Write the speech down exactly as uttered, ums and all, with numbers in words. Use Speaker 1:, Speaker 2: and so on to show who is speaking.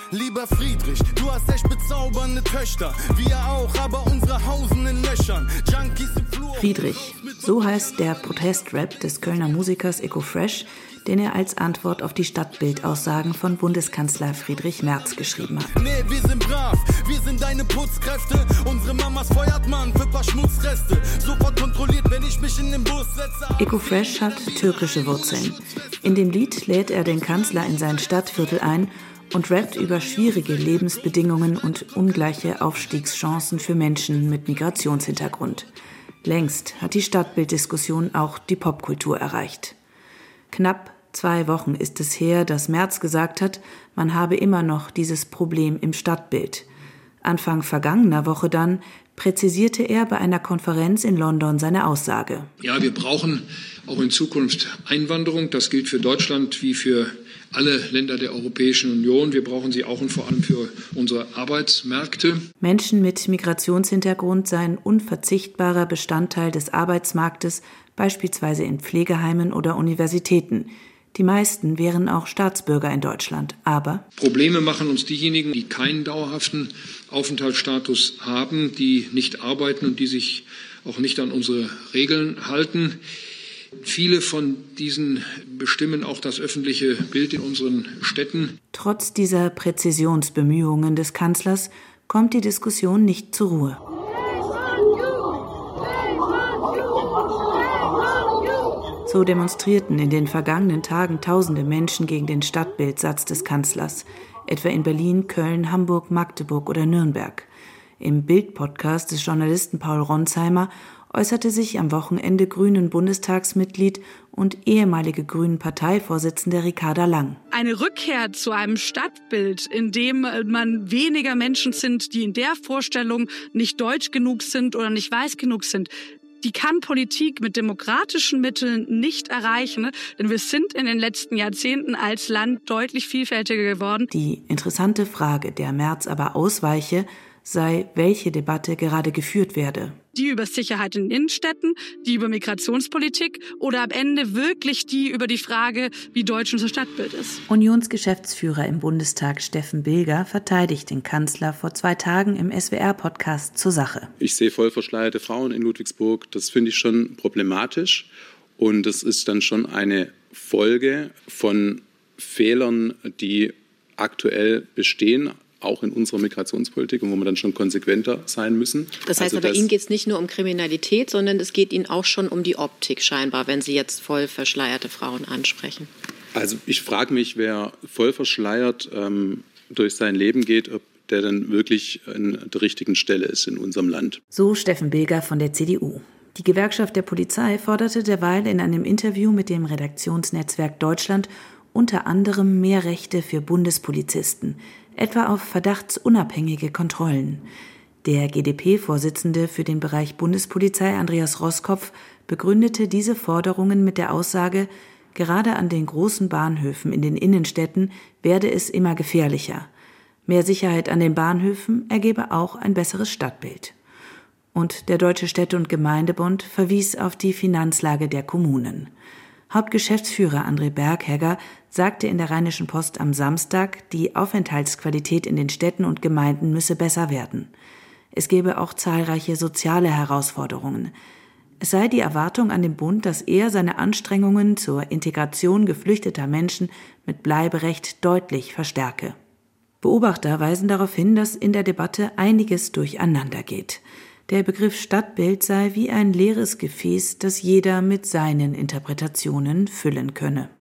Speaker 1: Lieber Friedrich, du hast echt bezaubernde Töchter. Wir auch, aber unsere hausen in Löchern. Junkies im Flur.
Speaker 2: Friedrich, so heißt der Protestrap des Kölner Musikers Eko Fresh, den er als Antwort auf die Stadtbildaussagen von Bundeskanzler Friedrich Merz geschrieben hat.
Speaker 1: Nee, wir sind brav, wir sind deine Putzkräfte. Unsere Mamas feuert man für paar Schmutzreste. Sofort kontrolliert, wenn ich mich in den Bus setze.
Speaker 2: Eko Fresh hat türkische Wurzeln. In dem Lied lädt er den Kanzler in sein Stadtviertel ein und rappt über schwierige Lebensbedingungen und ungleiche Aufstiegschancen für Menschen mit Migrationshintergrund. Längst hat die Stadtbilddiskussion auch die Popkultur erreicht. Knapp zwei Wochen ist es her, dass Merz gesagt hat, man habe immer noch dieses Problem im Stadtbild. Anfang vergangener Woche dann präzisierte er bei einer Konferenz in London seine Aussage.
Speaker 3: Ja, wir brauchen auch in Zukunft Einwanderung. Das gilt für Deutschland wie für alle Länder der Europäischen Union. Wir brauchen sie auch und vor allem für unsere Arbeitsmärkte.
Speaker 2: Menschen mit Migrationshintergrund seien unverzichtbarer Bestandteil des Arbeitsmarktes, beispielsweise in Pflegeheimen oder Universitäten. Die meisten wären auch Staatsbürger in Deutschland, aber
Speaker 3: Probleme machen uns diejenigen, die keinen dauerhaften Aufenthaltsstatus haben, die nicht arbeiten und die sich auch nicht an unsere Regeln halten. Viele von diesen bestimmen auch das öffentliche Bild in unseren Städten.
Speaker 2: Trotz dieser Präzisionsbemühungen des Kanzlers kommt die Diskussion nicht zur Ruhe. So demonstrierten in den vergangenen Tagen tausende Menschen gegen den Stadtbildsatz des Kanzlers, etwa in Berlin, Köln, Hamburg, Magdeburg oder Nürnberg. Im Bild-Podcast des Journalisten Paul Ronsheimer äußerte sich am Wochenende Grünen Bundestagsmitglied und ehemalige Grünen Parteivorsitzende Ricarda Lang.
Speaker 4: Eine Rückkehr zu einem Stadtbild, in dem man weniger Menschen sind, die in der Vorstellung nicht deutsch genug sind oder nicht weiß genug sind, die kann Politik mit demokratischen Mitteln nicht erreichen, denn wir sind in den letzten Jahrzehnten als Land deutlich vielfältiger geworden.
Speaker 2: Die interessante Frage, der Merz aber ausweiche, sei, welche Debatte gerade geführt werde.
Speaker 4: Die über Sicherheit in Innenstädten, die über Migrationspolitik oder am Ende wirklich die über die Frage, wie deutsch unser Stadtbild ist.
Speaker 2: Unionsgeschäftsführer im Bundestag Steffen Bilger verteidigt den Kanzler vor zwei Tagen im S W R-Podcast zur Sache.
Speaker 5: Ich sehe voll verschleierte Frauen in Ludwigsburg. Das finde ich schon problematisch. Und das ist dann schon eine Folge von Fehlern, die aktuell bestehen, auch in unserer Migrationspolitik und wo wir dann schon konsequenter sein müssen.
Speaker 6: Das heißt,
Speaker 5: also
Speaker 6: aber
Speaker 5: das,
Speaker 6: Ihnen geht es nicht nur um Kriminalität, sondern es geht Ihnen auch schon um die Optik scheinbar, wenn Sie jetzt voll verschleierte Frauen ansprechen.
Speaker 5: Also ich frage mich, wer voll verschleiert ähm, durch sein Leben geht, ob der dann wirklich an der richtigen Stelle ist in unserem Land.
Speaker 2: So Steffen Bilger von der C D U. Die Gewerkschaft der Polizei forderte derweil in einem Interview mit dem Redaktionsnetzwerk Deutschland unter anderem mehr Rechte für Bundespolizisten, etwa auf verdachtsunabhängige Kontrollen. Der G D P-Vorsitzende für den Bereich Bundespolizei, Andreas Roskopf, begründete diese Forderungen mit der Aussage, gerade an den großen Bahnhöfen in den Innenstädten werde es immer gefährlicher. Mehr Sicherheit an den Bahnhöfen ergebe auch ein besseres Stadtbild. Und der Deutsche Städte- und Gemeindebund verwies auf die Finanzlage der Kommunen. Hauptgeschäftsführer André Berghegger sagte in der Rheinischen Post am Samstag, die Aufenthaltsqualität in den Städten und Gemeinden müsse besser werden. Es gebe auch zahlreiche soziale Herausforderungen. Es sei die Erwartung an den Bund, dass er seine Anstrengungen zur Integration geflüchteter Menschen mit Bleiberecht deutlich verstärke. Beobachter weisen darauf hin, dass in der Debatte einiges durcheinander geht. Der Begriff Stadtbild sei wie ein leeres Gefäß, das jeder mit seinen Interpretationen füllen könne.